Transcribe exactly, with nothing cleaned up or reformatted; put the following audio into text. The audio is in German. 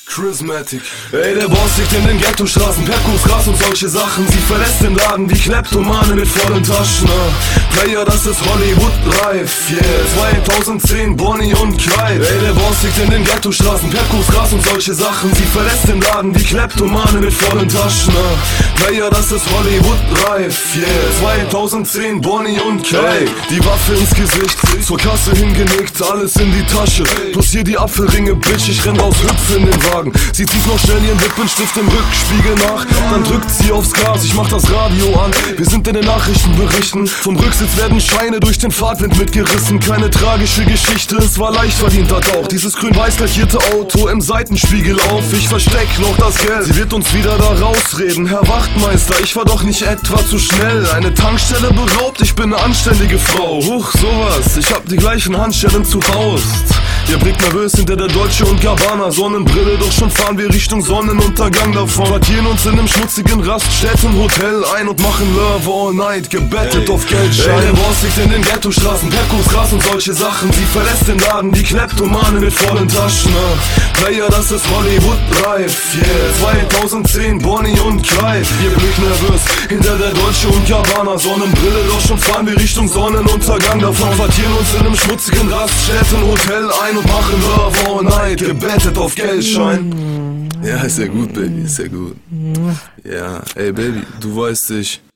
Charismatic. Ey, der Boss liegt in den Ghetto-Straßen, Perkus, Gras und solche Sachen. Sie verlässt den Laden wie Kleptomane mit vollen Taschen. uh. Player, das ist Hollywood-reif, yeah. zweitausendzehn, Bonnie und Clyde. Ey, der Boss liegt in den Ghetto-Straßen, Perkus, Gras und solche Sachen. Sie verlässt den Laden wie Kleptomane mit vollen Taschen. uh. Player, das ist Hollywood-reif, yeah. zweitausendzehn, Bonnie und Clyde. Die Waffe ins Gesicht, zur Kasse hingelegt, alles in die Tasche. Plus hier die Apfelringe, Bitch, ich renn raus, hüpf in den Wagen. Sie zieht noch schnell ihren Lippenstift im Rückspiegel nach, dann drückt sie aufs Gas, ich mach das Radio an. Wir sind in den Nachrichtenberichten, vom Rücksitz werden Scheine durch den Fahrtwind mitgerissen. Keine tragische Geschichte, es war leicht verdienter Tauch. Dieses grün-weiß lackierte Auto im Seitenspiegel auf. Ich versteck noch das Geld, sie wird uns wieder da rausreden. Herr Wachtmeister, ich war doch nicht etwa zu schnell. Eine Tankstelle beraubt, ich bin eine anständige Frau. Huch, sowas, ich hab die gleichen Handschellen zu Haus. Ihr blickt nervös hinter der Dolce und Gabbana Sonnenbrille, doch schon fahren wir Richtung Sonnenuntergang davon. Quartieren uns in einem schmutzigen Raststätten-Hotel ein und machen Love all night, gebettet hey. auf Geldschein. Ey, der Boss liegt in den Ghetto-Straßen, Perkus, Gras und solche Sachen. Sie verlässt den Laden, die Kleptomane mit vollen Taschen. uh. Player, das ist Hollywood-reif, yeah. zweitausendzehn, Bonnie und Clyde. Ihr blickt nervös hinter der Dolce und Gabbana Sonnenbrille, doch schon fahren wir Richtung Sonnenuntergang davon. Quartieren uns in einem schmutzigen Raststätten-Hotel ein und machen Love all night, gebettet auf Geldschein. Ja, ist ja gut, Baby, ist ja gut. Ja, ey, Baby, du weißt, ich